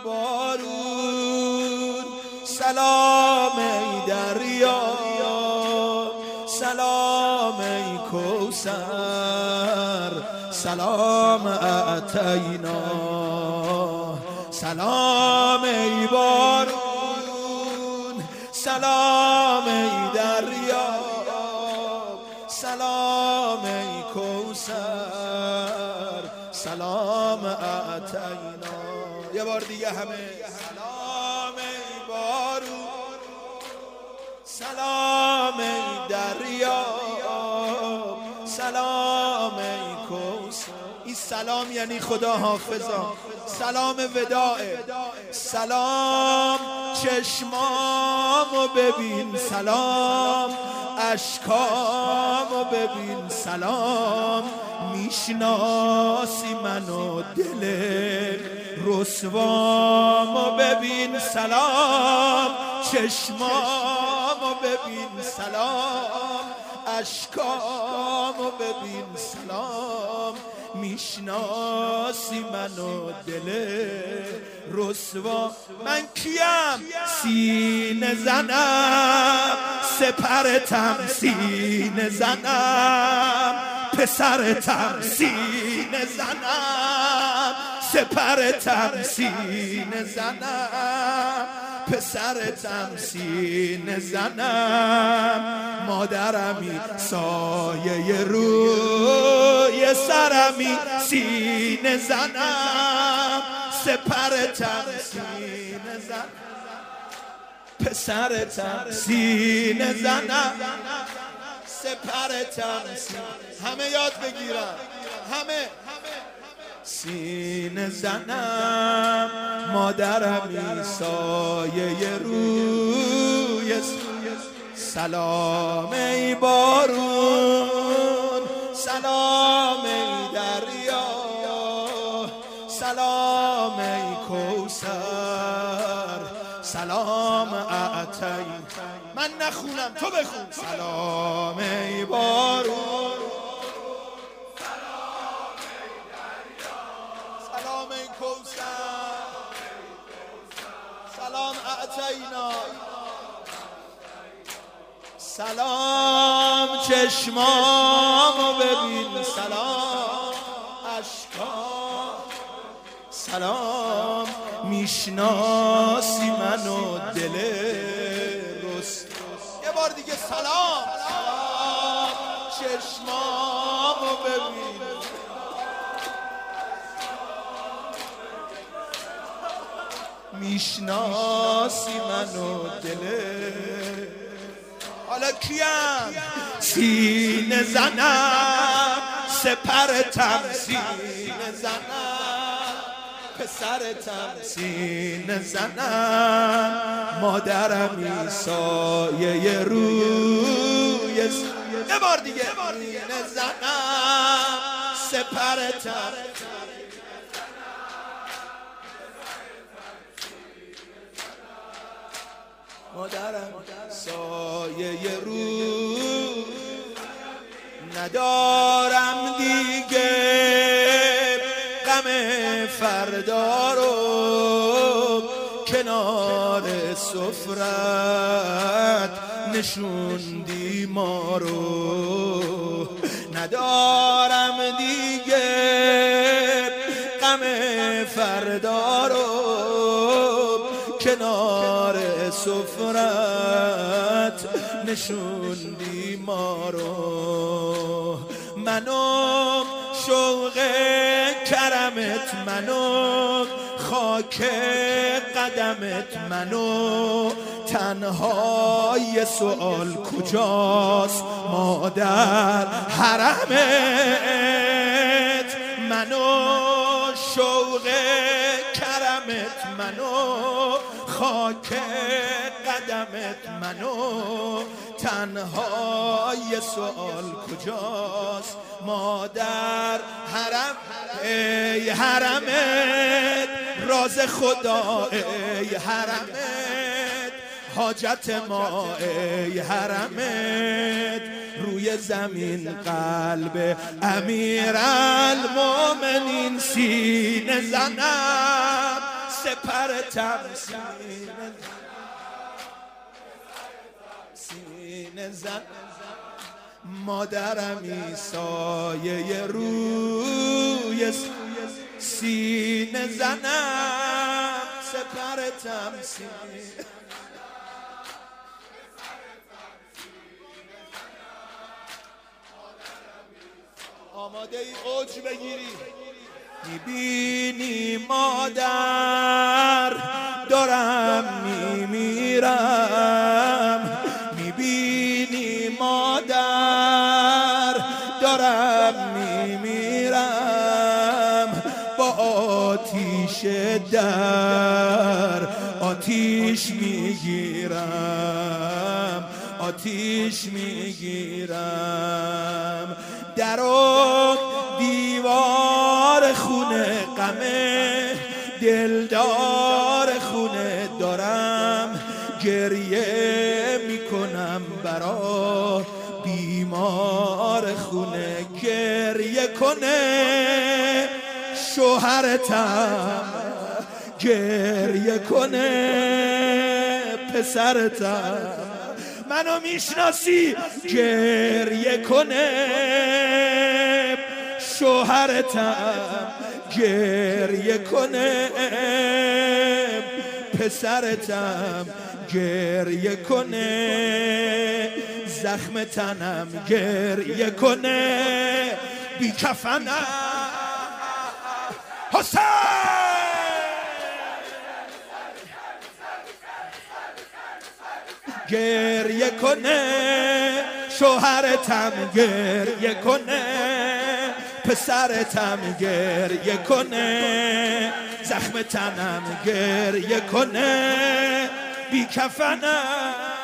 بارون، سلام ای دریا، سلام ای کوثر، سلام اعطینا. سلام ای بارون، سلام ای دریا، سلام ای کوثر، سلام اعطینا. یه بار دیگه همه. سلام ای بارون، سلام ای دریا، سلام ای کوثر. این سلام یعنی خدا حافظا، سلام وداعه. سلام چشمامو ببین، سلام اشکامو ببین، سلام میشناسی منو دل رسوامو ببین، سلام چشمامو ببین، سلام اشکامو ببین، سلام میشناسی منو دل رسوا. من کیم؟ سینه زنم، سپرتم سینه زنم، پسرتم سینه زنم، سپرتم سینه زنم، پسرتم سینه زنم، مادرمی سایه روی سرمی سینه زنم، سپرتم سینه زنم، پسرتم سینه زنم، سپرتم سینه. همه یاد بگیرن، همه. سینه زنم، مادرمی سایه روی. سلام ای بارون، سلام ای دریا، سلام ای کوثر، سلام اعطینا. من نخونم تو بخون. سلام ای بارون، سلام ای کوثر، سلام اعطینا. سلام چشمامو ببین، سلام اشکام، سلام میشناسی منو دل رست. یه بار دیگه. سلام، سلام چشمامو ببین، میشناسی منو دل. حالا کیم؟ سینه زنم، سپرتم سینه زنم، پسرتم سینه زنم، مادرمی سایه روی. یه بار دیگه. سینه زنم، سپرتم، مادرم سایه رو. ندارم دیگه غم فردا رو، کنار سفرت نشوندی ما رو. ندارم دیگه غم فردا رو، کنار سفرت نشوندی ما رو. منو شوق کرمت، منو خاک قدمت، منو تنها یه سؤال کجاست مادر حرمت. منو شوق کرمت، منو خاک قدمت، منو تنها یه سؤال کجاست مادر حرم. ای حرمت راز خدا، ای حرمت حاجت ما، ای حرمت روی زمین قلب امیرالمومنین سینه زنم، سپرتم سینه زن مادرمی سایه روی سینه زنم سپرتم سینه آماده ای اوج بگیری میبینی مادر دارم میمیرم میبینی مادر دارم میمیرم با آتیش در آتیش میگیرم آتیش میگیرم در و دیوار خونه غمه دلدار خونه دارم گریه میکنم برا بیمار خونه گریه کنه شوهرتم گریه کنه پسرتم منو میشناسی گریه کنه شوهرتم گریه کنه پسرتم گریه کنه زخم تنم گریه کنه بی کفنم حسین گریه کنه شوهرتم گریه کنه پسرتم گریه کنه زخم تنم گریه کنه بی کفنم